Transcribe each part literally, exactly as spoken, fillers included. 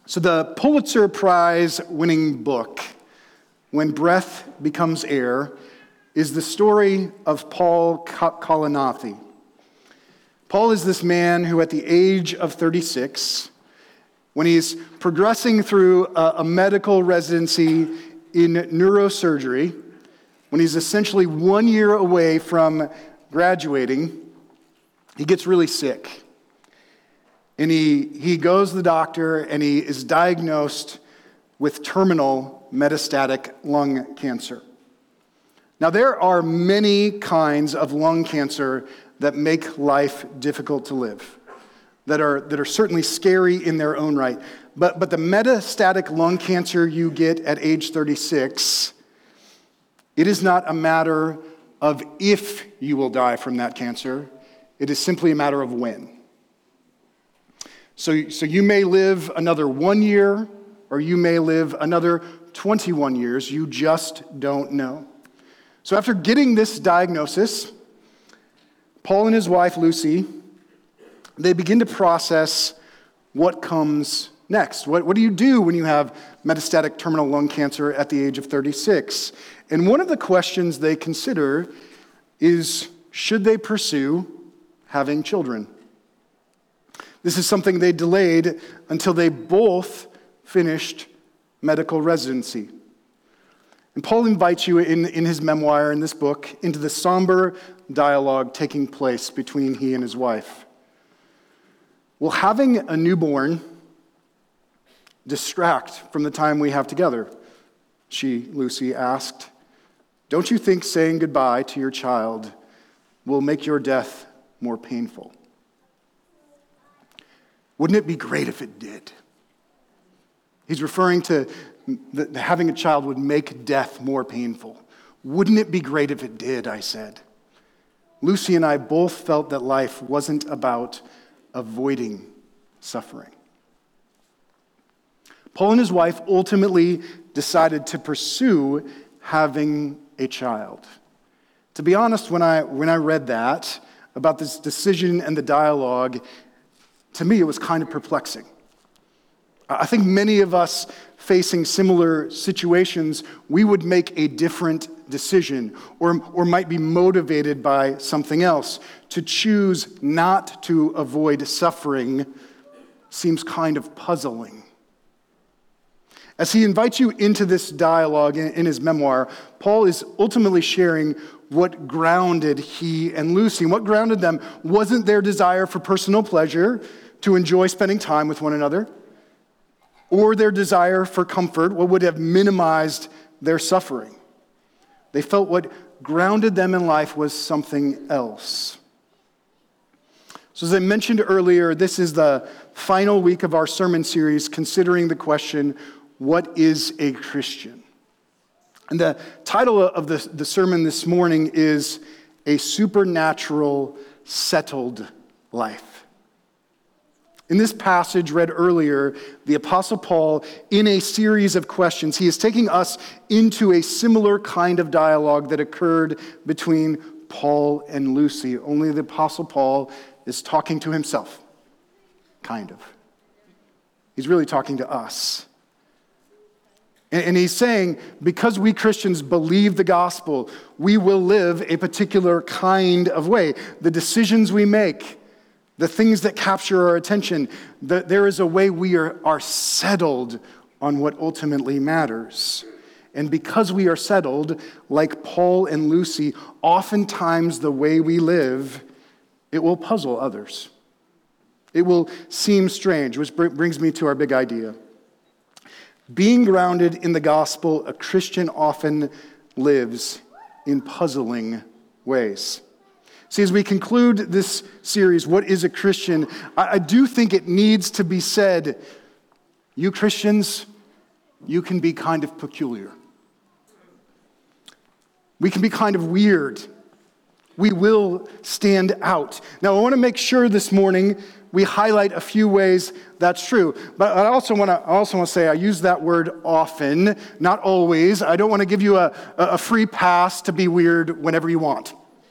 So the Pulitzer Prize winning book, When Breath Becomes Air, is the story of Paul Kalanithi. Paul is this man who at the age of thirty-six, when he's progressing through a, a medical residency in neurosurgery, when he's essentially one year away from graduating, he gets really sick. And he, he goes to the doctor and he is diagnosed with terminal metastatic lung cancer. Now, there are many kinds of lung cancer that make life difficult to live, that are, that are certainly scary in their own right. But, but the metastatic lung cancer you get at age thirty-six, it is not a matter of if you will die from that cancer. It is simply a matter of when. So, so you may live another one year, or you may live another twenty-one years. You just don't know. So after getting this diagnosis, Paul and his wife, Lucy, they begin to process what comes next. What, what do you do when you have metastatic terminal lung cancer at the age of thirty-six? And one of the questions they consider is, should they pursue having children? This is something they delayed until they both finished medical residency. And Paul invites you in, in his memoir, in this book, into the somber dialogue taking place between he and his wife. Will having a newborn distract from the time we have together? She, Lucy, asked. Don't you think saying goodbye to your child will make your death more painful? Wouldn't it be great if it did? He's referring to the, having a child would make death more painful. Wouldn't it be great if it did, I said. Lucy and I both felt that life wasn't about avoiding suffering. Paul and his wife ultimately decided to pursue having a child. To be honest, when I when I read that, about this decision and the dialogue, to me it was kind of perplexing. I think many of us facing similar situations, we would make a different decision or, or might be motivated by something else. To choose not to avoid suffering seems kind of puzzling. As he invites you into this dialogue in, in his memoir, Paul is ultimately sharing what grounded he and Lucy. And what grounded them wasn't their desire for personal pleasure, to enjoy spending time with one another, or their desire for comfort, what would have minimized their suffering. They felt what grounded them in life was something else. So as I mentioned earlier, this is the final week of our sermon series considering the question, what is a Christian? And the title of the, the sermon this morning is A Supernatural Settled Life. In this passage read earlier, the Apostle Paul, in a series of questions, he is taking us into a similar kind of dialogue that occurred between Paul and Lucy. Only the Apostle Paul is talking to himself, kind of. He's really talking to us. And he's saying, because we Christians believe the gospel, we will live a particular kind of way. The decisions we make, the things that capture our attention, the, there is a way we are, are settled on what ultimately matters. And because we are settled, like Paul and Lucy, oftentimes the way we live, it will puzzle others. It will seem strange, which brings me to our big idea. Being grounded in the gospel, a Christian often lives in puzzling ways. See, as we conclude this series, What is a Christian? I, I do think it needs to be said, you Christians, you can be kind of peculiar. We can be kind of weird. We will stand out. Now, I want to make sure this morning we highlight a few ways that's true. But I also want to I also want to say I use that word often, not always. I don't want to give you a, a free pass to be weird whenever you want.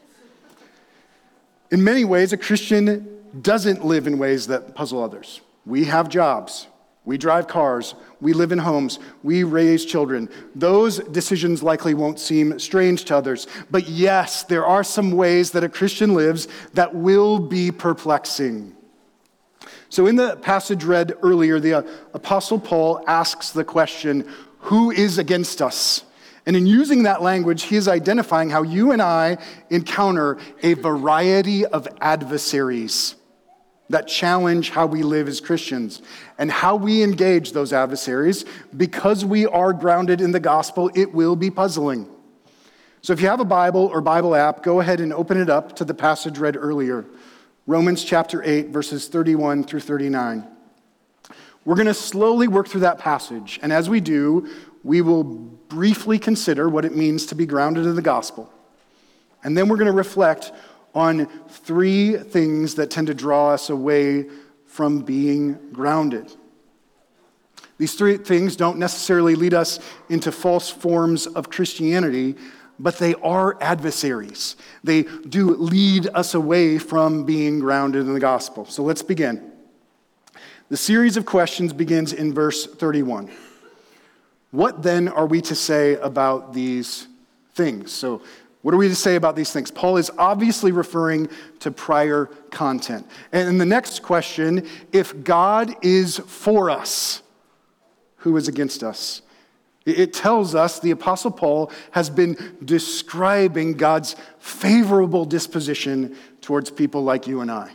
In many ways, a Christian doesn't live in ways that puzzle others. We have jobs. We drive cars, we live in homes, we raise children. Those decisions likely won't seem strange to others. But yes, there are some ways that a Christian lives that will be perplexing. So in the passage read earlier, the Apostle Paul asks the question, who is against us? And in using that language, he is identifying how you and I encounter a variety of adversaries that challenge how we live as Christians. And how we engage those adversaries, because we are grounded in the gospel, it will be puzzling. So if you have a Bible or Bible app, go ahead and open it up to the passage read earlier. Romans chapter eight, verses thirty-one through thirty-nine. We're going to slowly work through that passage. And as we do, we will briefly consider what it means to be grounded in the gospel. And then we're going to reflect on three things that tend to draw us away from being grounded. These three things don't necessarily lead us into false forms of Christianity, but they are adversaries. They do lead us away from being grounded in the gospel. So let's begin. The series of questions begins in verse thirty-one. What then are we to say about these things? So what are we to say about these things? Paul is obviously referring to prior content. And in the next question, if God is for us, who is against us? It tells us the Apostle Paul has been describing God's favorable disposition towards people like you and I.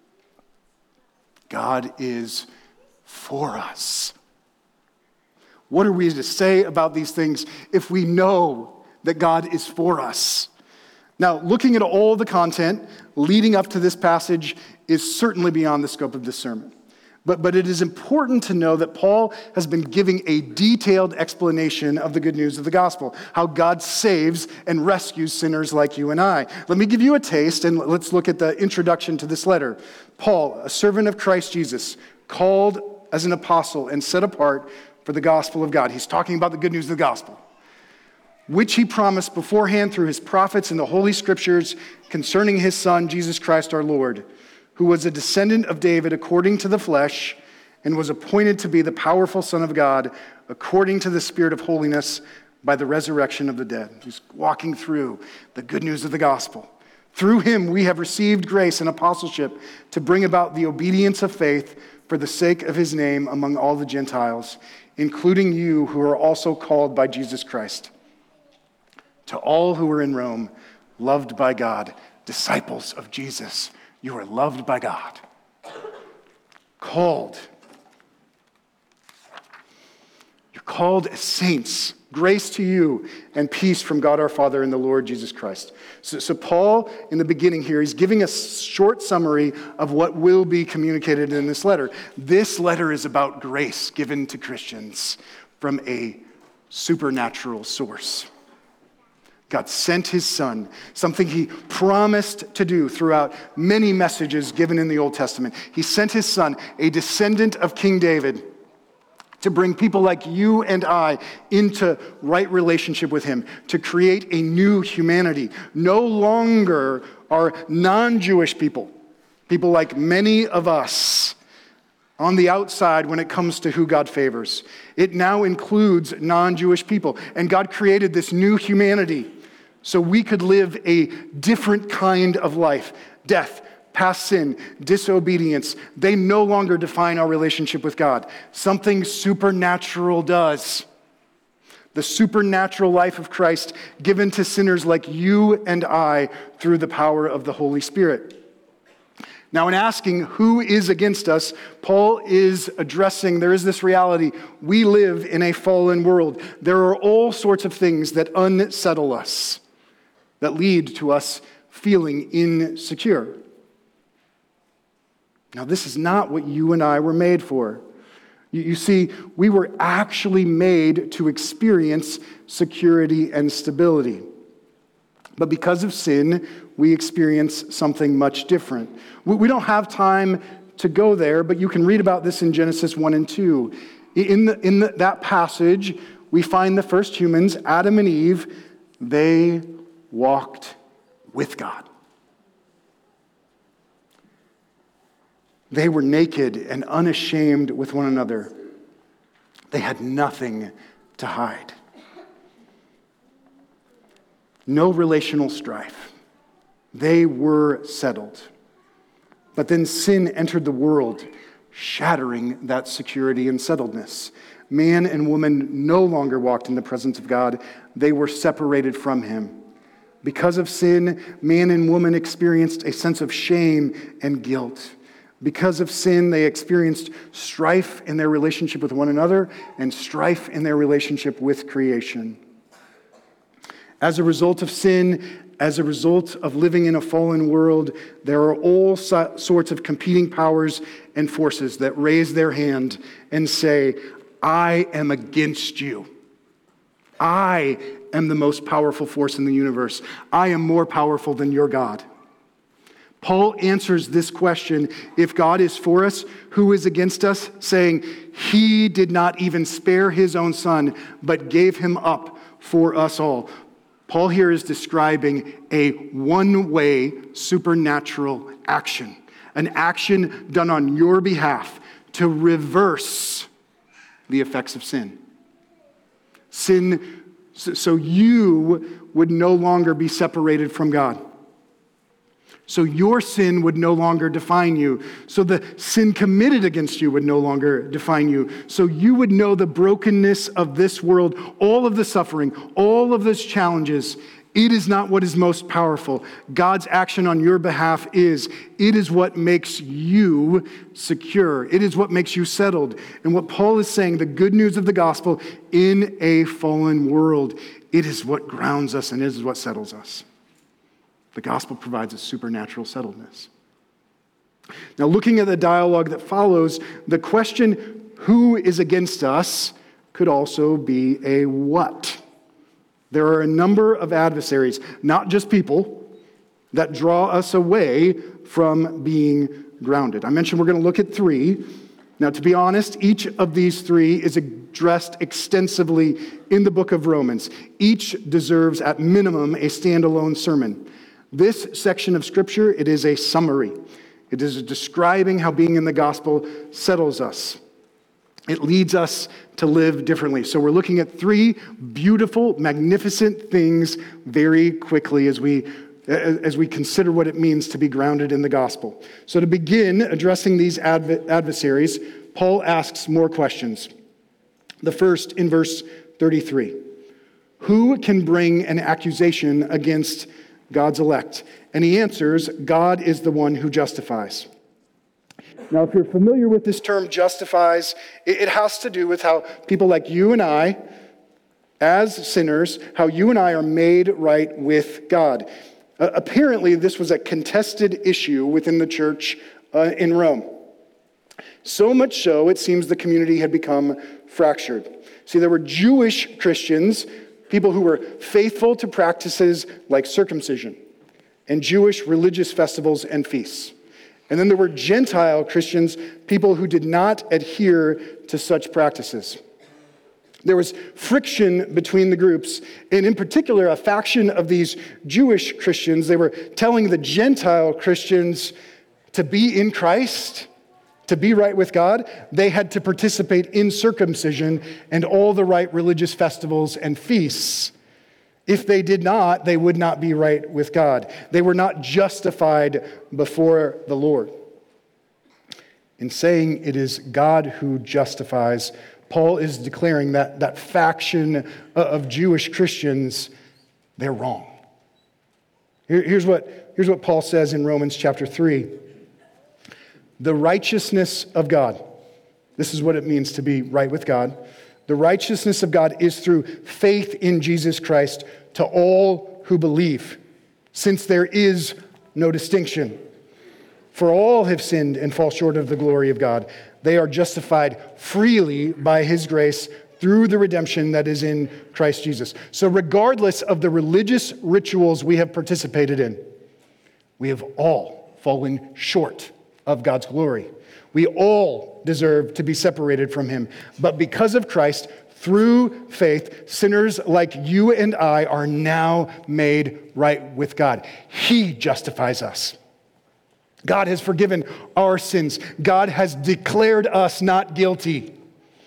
God is for us. What are we to say about these things if we know that God is for us? Now, looking at all the content leading up to this passage is certainly beyond the scope of this sermon. But, but it is important to know that Paul has been giving a detailed explanation of the good news of the gospel, how God saves and rescues sinners like you and I. Let me give you a taste, and let's look at the introduction to this letter. Paul, a servant of Christ Jesus, called as an apostle and set apart for the gospel of God. He's talking about the good news of the gospel, which he promised beforehand through his prophets in the Holy Scriptures concerning his Son, Jesus Christ our Lord, who was a descendant of David according to the flesh and was appointed to be the powerful Son of God according to the Spirit of holiness by the resurrection of the dead. He's walking through the good news of the gospel. Through him we have received grace and apostleship to bring about the obedience of faith for the sake of his name among all the Gentiles, including you who are also called by Jesus Christ. To all who are in Rome, loved by God, disciples of Jesus, you are loved by God. Called. You're called as saints. Grace to you and peace from God our Father and the Lord Jesus Christ. So, so Paul, in the beginning here, he's giving a short summary of what will be communicated in this letter. This letter is about grace given to Christians from a supernatural source. God sent his Son, something he promised to do throughout many messages given in the Old Testament. He sent his Son, a descendant of King David, to bring people like you and I into right relationship with him, to create a new humanity. No longer are non-Jewish people, people like many of us, on the outside when it comes to who God favors. It now includes non-Jewish people. And God created this new humanity so we could live a different kind of life. Death, past sin, disobedience, they no longer define our relationship with God. Something supernatural does. The supernatural life of Christ given to sinners like you and I through the power of the Holy Spirit. Now, in asking who is against us, Paul is addressing, there is this reality. We live in a fallen world. There are all sorts of things that unsettle us, that lead to us feeling insecure. Now, this is not what you and I were made for. You, you see, we were actually made to experience security and stability. But because of sin, we experience something much different. We, we don't have time to go there, but you can read about this in Genesis one and two. In, the, in the, that passage, we find the first humans, Adam and Eve, they walked with God. They were naked and unashamed with one another. They had nothing to hide. No relational strife. They were settled. But then sin entered the world, shattering that security and settledness. Man and woman no longer walked in the presence of God. They were separated from him. Because of sin, man and woman experienced a sense of shame and guilt. Because of sin, they experienced strife in their relationship with one another and strife in their relationship with creation. As a result of sin, as a result of living in a fallen world, there are all so- sorts of competing powers and forces that raise their hand and say, I am against you. I am the most powerful force in the universe. I am more powerful than your God. Paul answers this question, if God is for us, who is against us? Saying, he did not even spare his own son, but gave him up for us all. Paul here is describing a one-way supernatural action, an action done on your behalf to reverse the effects of sin. Sin, so you would no longer be separated from God. So your sin would no longer define you. So the sin committed against you would no longer define you. So you would know the brokenness of this world, all of the suffering, all of those challenges. It is not what is most powerful. God's action on your behalf is. It is what makes you secure. It is what makes you settled. And what Paul is saying, the good news of the gospel in a fallen world, it is what grounds us and it is what settles us. The gospel provides a supernatural settledness. Now, looking at the dialogue that follows, the question, who is against us, could also be a what. There are a number of adversaries, not just people, that draw us away from being grounded. I mentioned we're going to look at three. Now, to be honest, each of these three is addressed extensively in the book of Romans. Each deserves, at minimum, a standalone sermon. This section of Scripture, it is a summary. It is describing how being in the gospel settles us. It leads us to live differently. So we're looking at three beautiful, magnificent things very quickly as we as we consider what it means to be grounded in the gospel. So to begin addressing these adv- adversaries, Paul asks more questions. The first in verse thirty-three. Who can bring an accusation against God's elect? And he answers, God is the one who justifies. Now, if you're familiar with this term justifies, it has to do with how people like you and I, as sinners, how you and I are made right with God. Uh, apparently, this was a contested issue within the church uh, in Rome. So much so, it seems the community had become fractured. See, there were Jewish Christians, people who were faithful to practices like circumcision and Jewish religious festivals and feasts. And then there were Gentile Christians, people who did not adhere to such practices. There was friction between the groups, and in particular, a faction of these Jewish Christians, they were telling the Gentile Christians to be in Christ, to be right with God, they had to participate in circumcision and all the right religious festivals and feasts. If they did not, they would not be right with God. They were not justified before the Lord. In saying it is God who justifies, Paul is declaring that that faction of Jewish Christians, they're wrong. Here, here's what, here's what Paul says in Romans chapter three. The righteousness of God, this is what it means to be right with God. The righteousness of God is through faith in Jesus Christ to all who believe, since there is no distinction. For all have sinned and fall short of the glory of God. They are justified freely by his grace through the redemption that is in Christ Jesus. So regardless of the religious rituals we have participated in, we have all fallen short of God's glory. We all deserve to be separated from him. But because of Christ, through faith, sinners like you and I are now made right with God. He justifies us. God has forgiven our sins. God has declared us not guilty.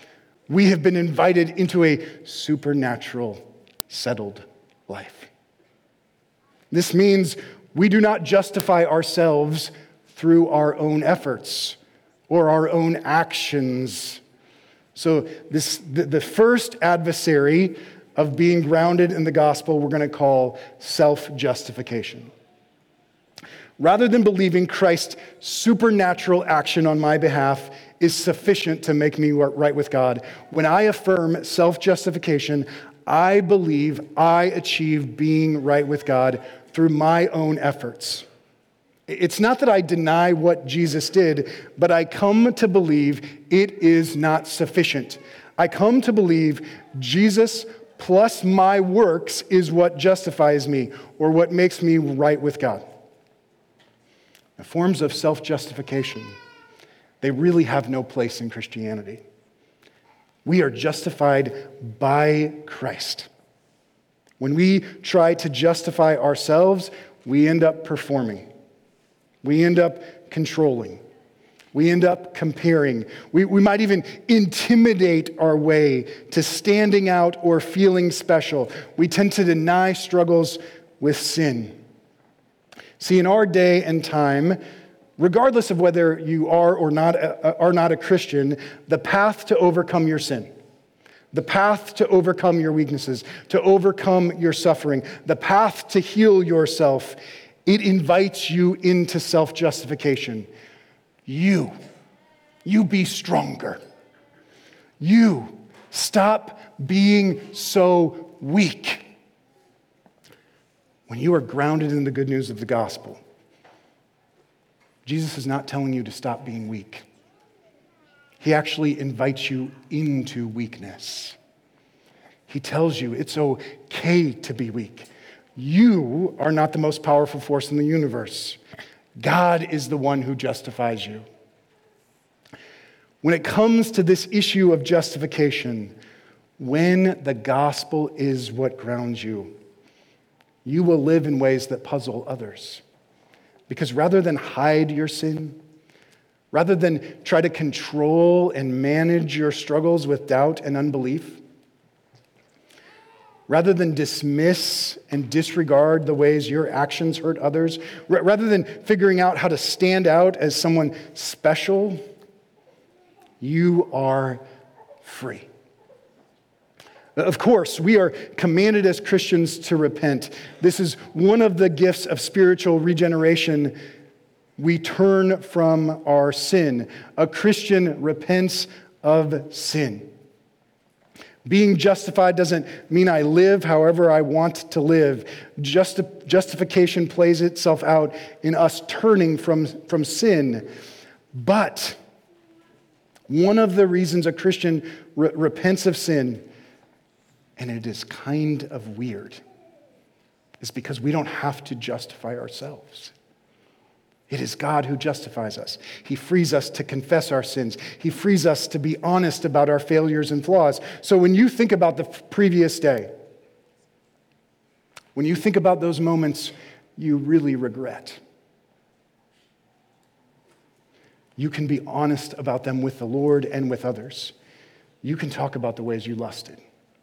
We have been invited into a supernatural, settled life. This means we do not justify ourselves through our own efforts or our own actions. So this the, the first adversary of being grounded in the gospel we're going to call self-justification. Rather than believing Christ's supernatural action on my behalf is sufficient to make me right with God, when I affirm self-justification, I believe I achieve being right with God through my own efforts. It's not that I deny what Jesus did, but I come to believe it is not sufficient. I come to believe Jesus plus my works is what justifies me or what makes me right with God. The forms of self-justification, they really have no place in Christianity. We are justified by Christ. When we try to justify ourselves, we end up performing. We end up controlling. We end up comparing. We, we might even intimidate our way to standing out or feeling special. We tend to deny struggles with sin. See, in our day and time, regardless of whether you are or not are not a Christian, the path to overcome your sin, the path to overcome your weaknesses, to overcome your suffering, the path to heal yourself, it invites you into self-justification. You, you be stronger. You, stop being so weak. When you are grounded in the good news of the gospel, Jesus is not telling you to stop being weak. He actually invites you into weakness. He tells you it's okay to be weak. You are not the most powerful force in the universe. God is the one who justifies you. When it comes to this issue of justification, when the gospel is what grounds you, you will live in ways that puzzle others. Because rather than hide your sin, rather than try to control and manage your struggles with doubt and unbelief, rather than dismiss and disregard the ways your actions hurt others, r- rather than figuring out how to stand out as someone special, you are free. Of course, we are commanded as Christians to repent. This is one of the gifts of spiritual regeneration. We turn from our sin. A Christian repents of sin. Being justified doesn't mean I live however I want to live. Justi- justification plays itself out in us turning from, from sin. But one of the reasons a Christian re- repents of sin, and it is kind of weird, is because we don't have to justify ourselves. It is God who justifies us. He frees us to confess our sins. He frees us to be honest about our failures and flaws. So when you think about the previous day, when you think about those moments you really regret, you can be honest about them with the Lord and with others. You can talk about the ways you lusted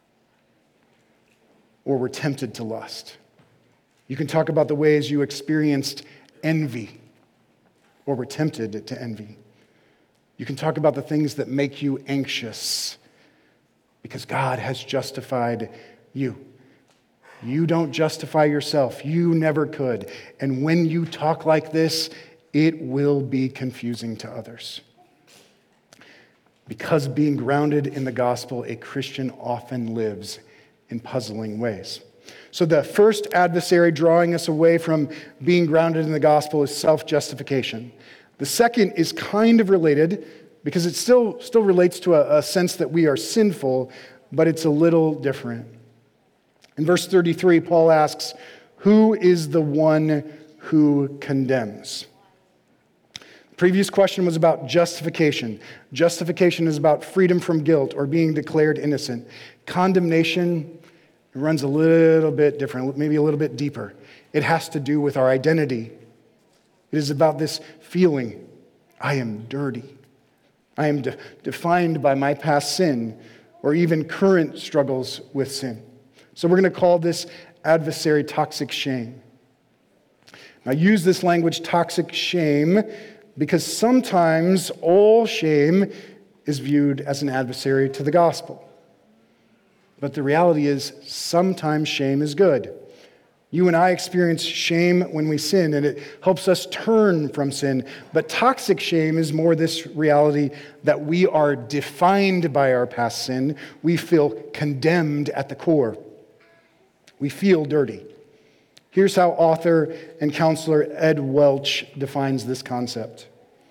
or were tempted to lust. You can talk about the ways you experienced envy or were tempted to envy. You can talk about the things that make you anxious because God has justified you. You don't justify yourself. You never could. And when you talk like this, it will be confusing to others. Because being grounded in the gospel, a Christian often lives in puzzling ways. So the first adversary drawing us away from being grounded in the gospel is self-justification. The second is kind of related because it still, still relates to a, a sense that we are sinful, but it's a little different. In verse thirty-three, Paul asks, "Who is the one who condemns?" The previous question was about justification. Justification is about freedom from guilt or being declared innocent. Condemnation, it runs a little bit different, maybe a little bit deeper. It has to do with our identity. It is about this feeling, I am dirty. I am de- defined by my past sin or even current struggles with sin. So we're going to call this adversary toxic shame. I use this language, toxic shame, because sometimes all shame is viewed as an adversary to the gospel. But the reality is, sometimes shame is good. You and I experience shame when we sin, and it helps us turn from sin. But toxic shame is more this reality that we are defined by our past sin. We feel condemned at the core. We feel dirty. Here's how author and counselor Ed Welch defines this concept.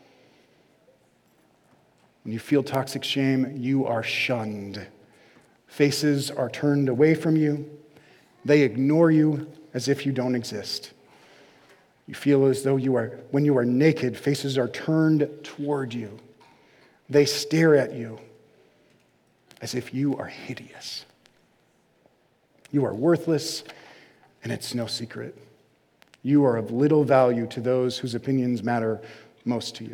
When you feel toxic shame, you are shunned. Faces are turned away from you. They ignore you as if you don't exist. You feel as though you are, when you are naked, faces are turned toward you. They stare at you as if you are hideous. You are worthless, and it's no secret. You are of little value to those whose opinions matter most to you.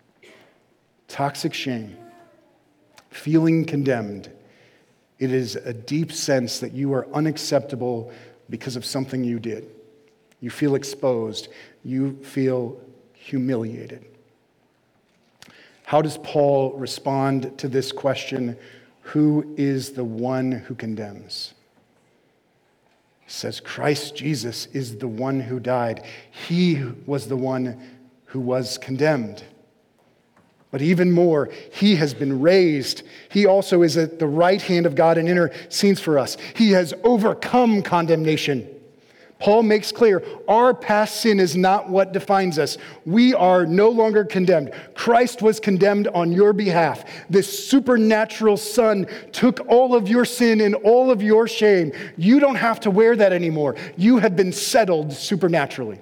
Toxic shame, feeling condemned. It is a deep sense that you are unacceptable because of something you did. You feel exposed. You feel humiliated. How does Paul respond to this question, who is the one who condemns? He says, Christ Jesus is the one who died. He was the one who was condemned. But even more, he has been raised. He also is at the right hand of God and intercedes for us. He has overcome condemnation. Paul makes clear, our past sin is not what defines us. We are no longer condemned. Christ was condemned on your behalf. This supernatural Son took all of your sin and all of your shame. You don't have to wear that anymore. You have been settled supernaturally.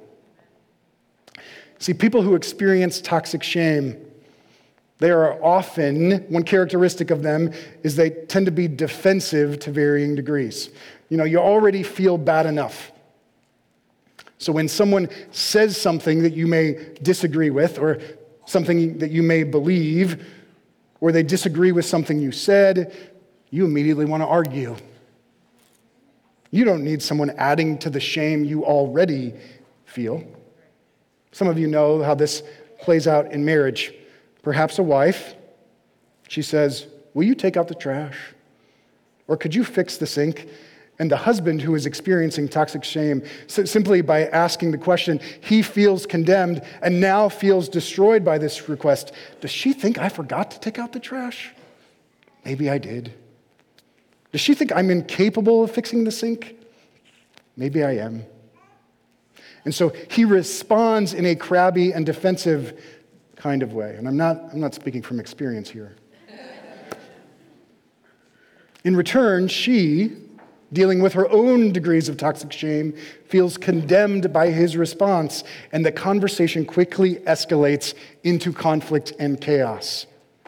See, people who experience toxic shame, they are often, one characteristic of them is they tend to be defensive to varying degrees. You know, you already feel bad enough. So when someone says something that you may disagree with, or something that you may believe, or they disagree with something you said, you immediately want to argue. You don't need someone adding to the shame you already feel. Some of you know how this plays out in marriage. Perhaps a wife, she says, will you take out the trash? Or could you fix the sink? And the husband who is experiencing toxic shame, simply by asking the question, he feels condemned and now feels destroyed by this request. Does she think I forgot to take out the trash? Maybe I did. Does she think I'm incapable of fixing the sink? Maybe I am. And so he responds in a crabby and defensive kind of way. And I'm not, I'm not speaking from experience here. In return, she, dealing with her own degrees of toxic shame, feels condemned by his response, and the conversation quickly escalates into conflict and chaos.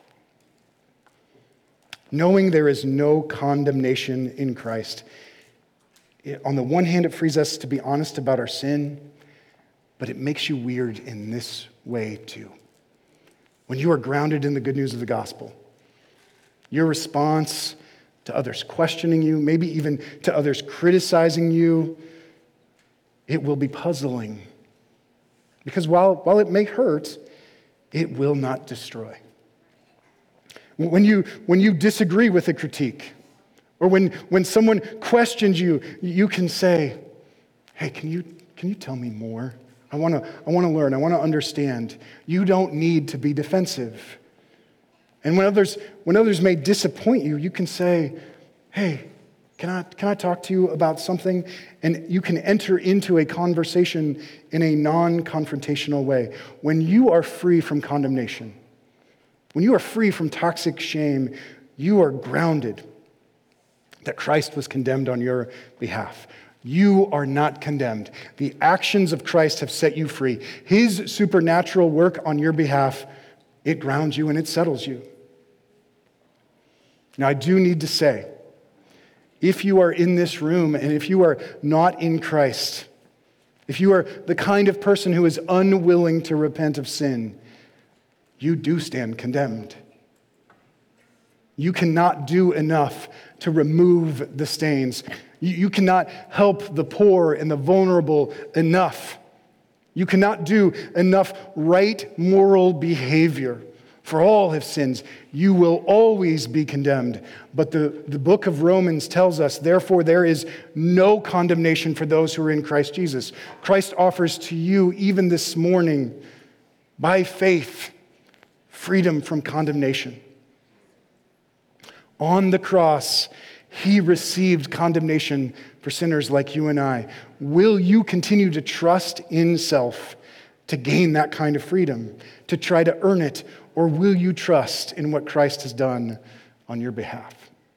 Knowing there is no condemnation in Christ, it, on the one hand, it frees us to be honest about our sin, but it makes you weird in this way too. When you are grounded in the good news of the gospel, your response to others questioning you, maybe even to others criticizing you, it will be puzzling. Because while, while it may hurt, it will not destroy. When you, when you disagree with a critique, or when, when someone questions you, you can say, hey, can you, can you tell me more? I want to I want to learn. I want to understand. You don't need to be defensive. And when others when others may disappoint you, you can say, "Hey, can I can I talk to you about something?" And you can enter into a conversation in a non-confrontational way. When you are free from condemnation, when you are free from toxic shame, you are grounded that Christ was condemned on your behalf. You are not condemned. The actions of Christ have set you free. His supernatural work on your behalf, it grounds you and it settles you. Now, I do need to say, if you are in this room and if you are not in Christ, if you are the kind of person who is unwilling to repent of sin, you do stand condemned. You cannot do enough to remove the stains. You, you cannot help the poor and the vulnerable enough. You cannot do enough right moral behavior. For all have sinned. You will always be condemned. But the, the book of Romans tells us, therefore, there is no condemnation for those who are in Christ Jesus. Christ offers to you, even this morning, by faith, freedom from condemnation. On the cross, he received condemnation for sinners like you and I. Will you continue to trust in self to gain that kind of freedom, to try to earn it, or will you trust in what Christ has done on your behalf?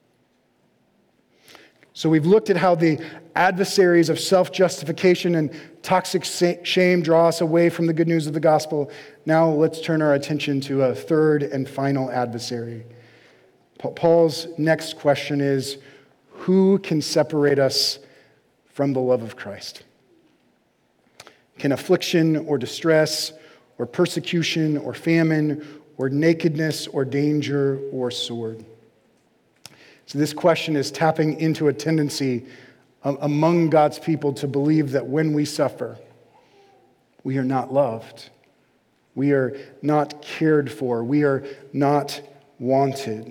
So we've looked at how the adversaries of self-justification and toxic shame draw us away from the good news of the gospel. Now let's turn our attention to a third and final adversary. Paul's next question is, who can separate us from the love of Christ? Can affliction or distress or persecution or famine or nakedness or danger or sword? So this question is tapping into a tendency among God's people to believe that when we suffer, we are not loved. We are not cared for. We are not wanted.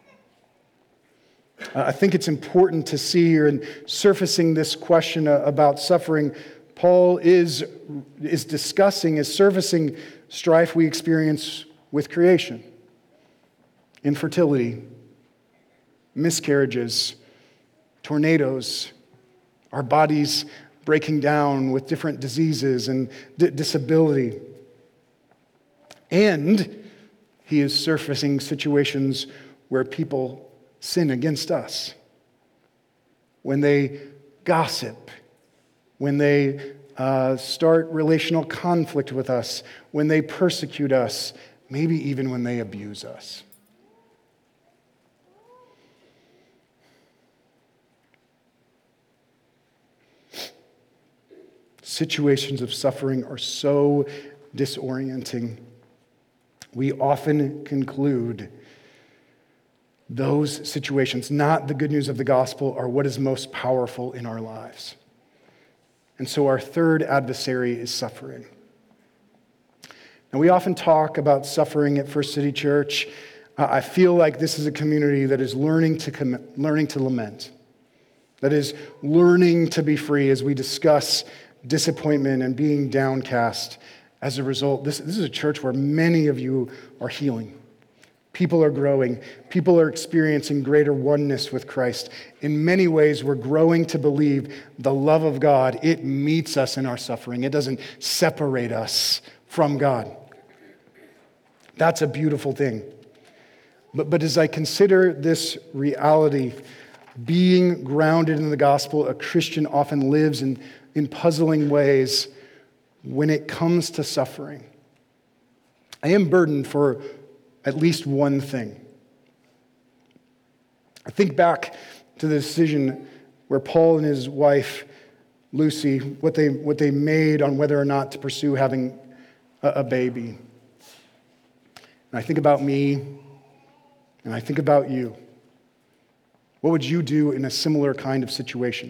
I think it's important to see here in surfacing this question about suffering, Paul is, is discussing, is surfacing strife we experience with creation, infertility, miscarriages, tornadoes, our bodies breaking down with different diseases and d- disability. And he is surfacing situations where people sin against us, when they gossip, when they uh, start relational conflict with us, when they persecute us, maybe even when they abuse us. Situations of suffering are so disorienting. We often conclude those situations, not the good news of the gospel, are what is most powerful in our lives. And so our third adversary is suffering. Now, we often talk about suffering at First City Church. Uh, I feel like this is a community that is learning to com- learning to lament, that is learning to be free as we discuss disappointment and being downcast. As a result, this, this is a church where many of you are healing. People are growing. People are experiencing greater oneness with Christ. In many ways, we're growing to believe the love of God. It meets us in our suffering. It doesn't separate us from God. That's a beautiful thing. But, but as I consider this reality, being grounded in the gospel, a Christian often lives in, in puzzling ways when it comes to suffering. I am burdened for at least one thing. I think back to the decision where Paul and his wife, Lucy, what they, what they made on whether or not to pursue having a, a baby. And I think about me, and I think about you. What would you do in a similar kind of situation?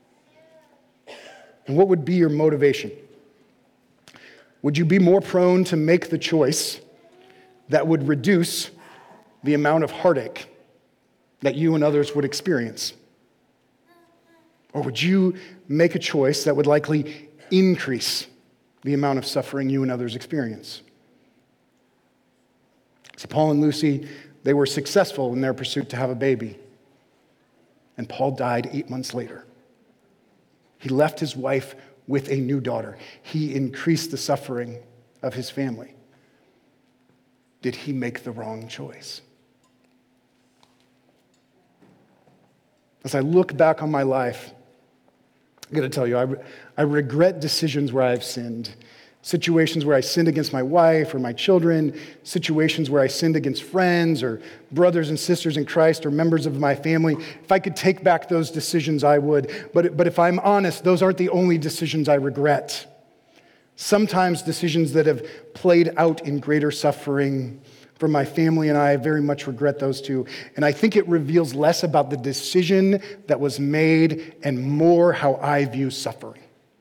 And what would be your motivation? Would you be more prone to make the choice that would reduce the amount of heartache that you and others would experience? Or would you make a choice that would likely increase the amount of suffering you and others experience? See, Paul and Lucy, they were successful in their pursuit to have a baby. And Paul died eight months later. He left his wife with a new daughter. He increased the suffering of his family. Did he make the wrong choice? As I look back on my life, I'm going to tell you, I, I regret decisions where I've sinned. Situations where I sinned against my wife or my children, situations where I sinned against friends or brothers and sisters in Christ or members of my family. If I could take back those decisions, I would. But, but if I'm honest, those aren't the only decisions I regret. Sometimes decisions that have played out in greater suffering For my family and I, I very much regret those two. And I think it reveals less about the decision that was made and more how I view suffering.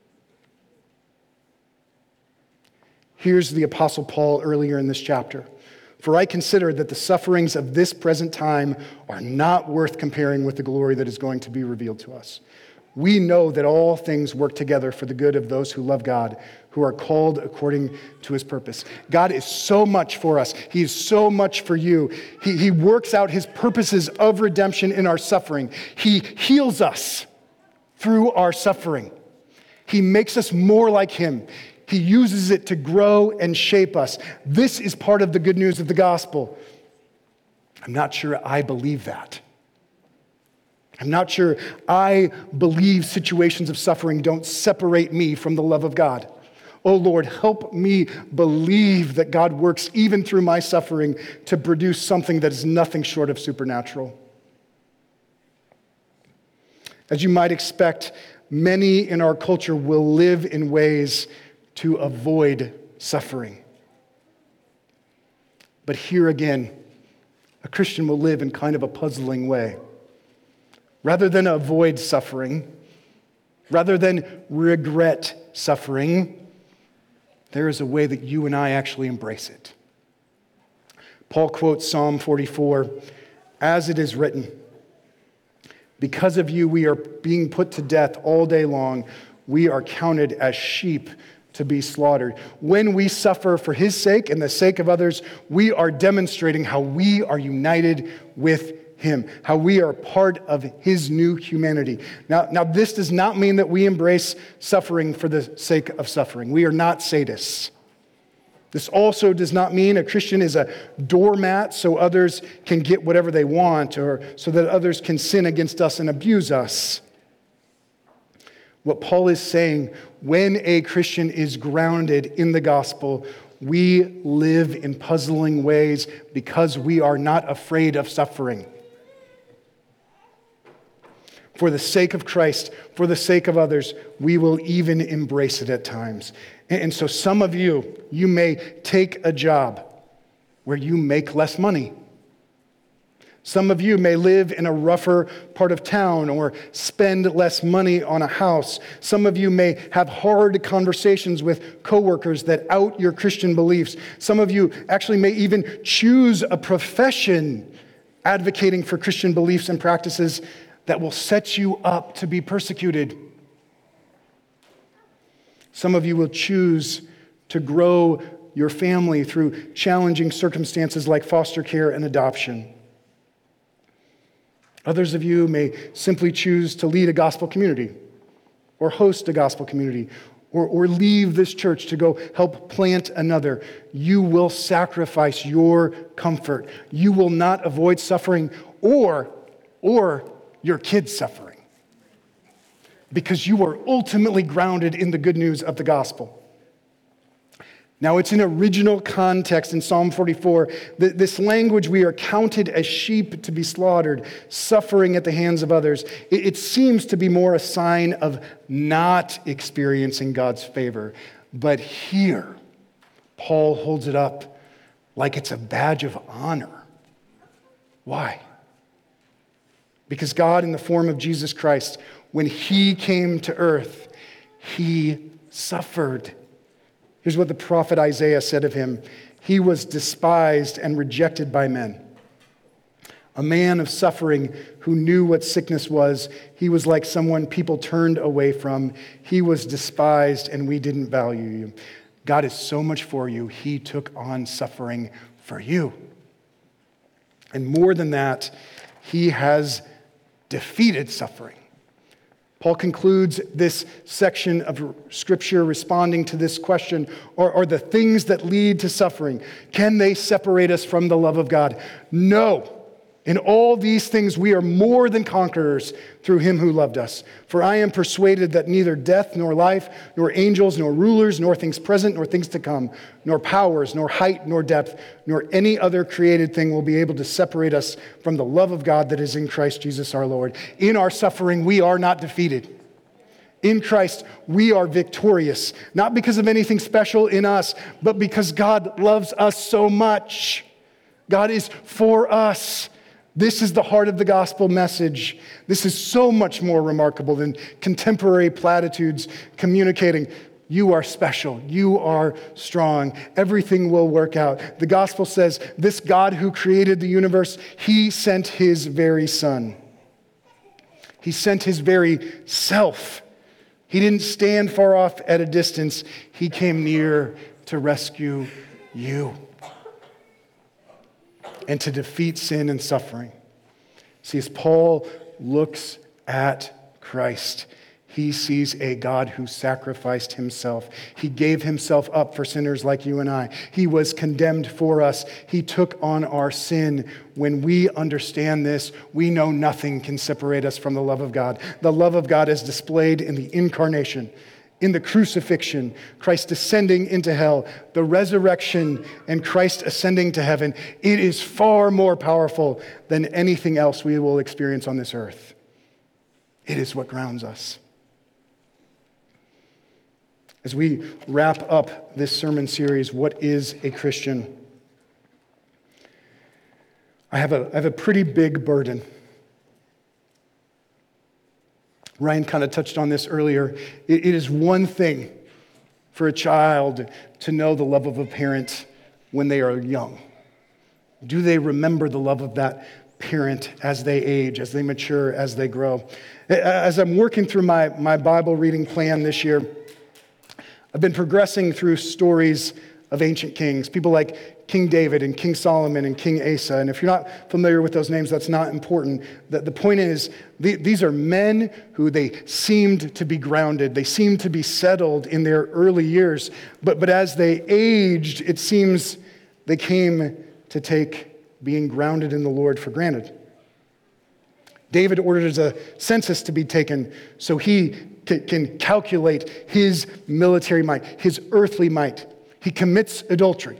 Here's the Apostle Paul earlier in this chapter. For I consider that the sufferings of this present time are not worth comparing with the glory that is going to be revealed to us. We know that all things work together for the good of those who love God, who are called according to his purpose. God is so much for us. He is so much for you. He, he works out his purposes of redemption in our suffering. He heals us through our suffering. He makes us more like him. He uses it to grow and shape us. This is part of the good news of the gospel. I'm not sure I believe that. I'm not sure I believe situations of suffering don't separate me from the love of God. Oh Lord, help me believe that God works even through my suffering to produce something that is nothing short of supernatural. As you might expect, many in our culture will live in ways to avoid suffering. But here again, a Christian will live in kind of a puzzling way. Rather than avoid suffering, rather than regret suffering, there is a way that you and I actually embrace it. Paul quotes Psalm forty-four, as it is written, because of you we are being put to death all day long. We are counted as sheep to be slaughtered. When we suffer for his sake and the sake of others, we are demonstrating how we are united with him, how we are part of his new humanity. Now, now, this does not mean that we embrace suffering for the sake of suffering. We are not sadists. This also does not mean a Christian is a doormat so others can get whatever they want or so that others can sin against us and abuse us. What Paul is saying, when a Christian is grounded in the gospel, we live in puzzling ways because we are not afraid of suffering. For the sake of Christ, for the sake of others, we will even embrace it at times. And so some of you, you may take a job where you make less money. Some of you may live in a rougher part of town or spend less money on a house. Some of you may have hard conversations with coworkers that out your Christian beliefs. Some of you actually may even choose a profession advocating for Christian beliefs and practices that will set you up to be persecuted. Some of you will choose to grow your family through challenging circumstances like foster care and adoption. Others of you may simply choose to lead a gospel community or host a gospel community or, or leave this church to go help plant another. You will sacrifice your comfort. You will not avoid suffering or, or your kids' suffering because you are ultimately grounded in the good news of the gospel. Now, it's an original context in Psalm forty-four. This language, we are counted as sheep to be slaughtered, suffering at the hands of others. It seems to be more a sign of not experiencing God's favor. But here, Paul holds it up like it's a badge of honor. Why? Because God, in the form of Jesus Christ, when he came to earth, he suffered. Here's what the prophet Isaiah said of him. He was despised and rejected by men. A man of suffering who knew what sickness was. He was like someone people turned away from. He was despised and we didn't value you. God is so much for you. He took on suffering for you. And more than that, he has defeated suffering. Paul concludes this section of Scripture responding to this question, or, or the things that lead to suffering. Can they separate us from the love of God? No. In all these things we are more than conquerors through him who loved us. For I am persuaded that neither death nor life, nor angels, nor rulers, nor things present, nor things to come, nor powers, nor height, nor depth, nor any other created thing will be able to separate us from the love of God that is in Christ Jesus our Lord. In our suffering, we are not defeated. In Christ, we are victorious, not because of anything special in us, but because God loves us so much God is for us. This is the heart of the gospel message. This is so much more remarkable than contemporary platitudes communicating, you are special, you are strong, everything will work out. The gospel says, this God who created the universe, he sent his very son. He sent his very self. He didn't stand far off at a distance. He came near to rescue you and to defeat sin and suffering. See, as Paul looks at Christ, he sees a God who sacrificed himself. He gave himself up for sinners like you and I. He was condemned for us. He took on our sin. When we understand this, we know nothing can separate us from the love of God. The love of God is displayed in the incarnation, in the crucifixion, Christ descending into hell, the resurrection, and Christ ascending to heaven. It is far more powerful than anything else we will experience on this earth. It is what grounds us. As we wrap up this sermon series, What is a Christian? I have a, I have a pretty big burden. Ryan kind of touched on this earlier. It, it is one thing for a child to know the love of a parent when they are young. Do they remember the love of that parent as they age, as they mature, as they grow? As I'm working through my, my Bible reading plan this year, I've been progressing through stories of ancient kings, people like King David and King Solomon and King Asa. And if you're not familiar with those names, that's not important. The, the point is, the, these are men who they seemed to be grounded. They seemed to be settled in their early years. But, but as they aged, it seems they came to take being grounded in the Lord for granted. David orders a census to be taken so he can calculate his military might, his earthly might. He commits adultery.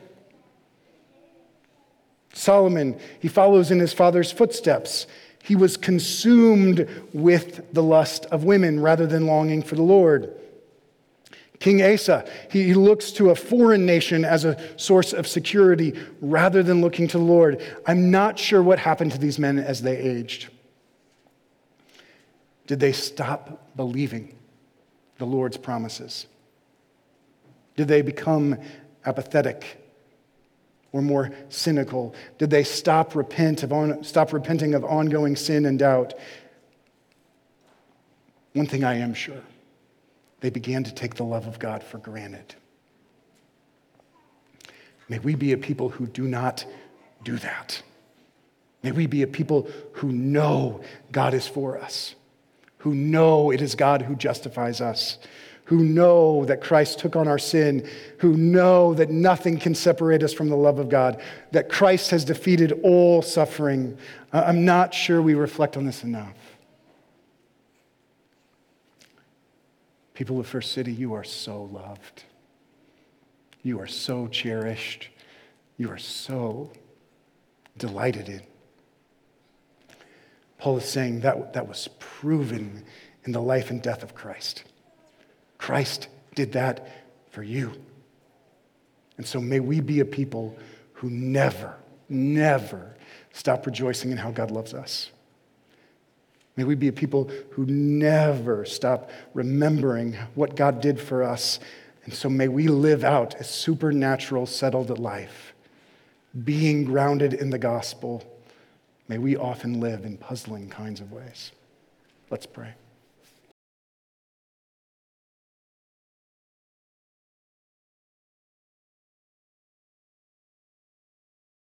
Solomon, he follows in his father's footsteps. He was consumed with the lust of women rather than longing for the Lord. King Asa, he looks to a foreign nation as a source of security rather than looking to the Lord. I'm not sure what happened to these men as they aged. Did they stop believing the Lord's promises? Did they become apathetic or more cynical? Did they stop repent of on, stop repenting of ongoing sin and doubt? One thing I am sure, they began to take the love of God for granted. May we be a people who do not do that. May we be a people who know God is for us, who know it is God who justifies us, who know that Christ took on our sin, who know that nothing can separate us from the love of God, that Christ has defeated all suffering. I'm not sure we reflect on this enough. People of First City, you are so loved. You are so cherished. You are so delighted in. Paul is saying that that was proven in the life and death of Christ. Christ did that for you. And so may we be a people who never, never stop rejoicing in how God loves us. May we be a people who never stop remembering what God did for us. And so may we live out a supernatural, settled life, being grounded in the gospel. May we often live in puzzling kinds of ways. Let's pray.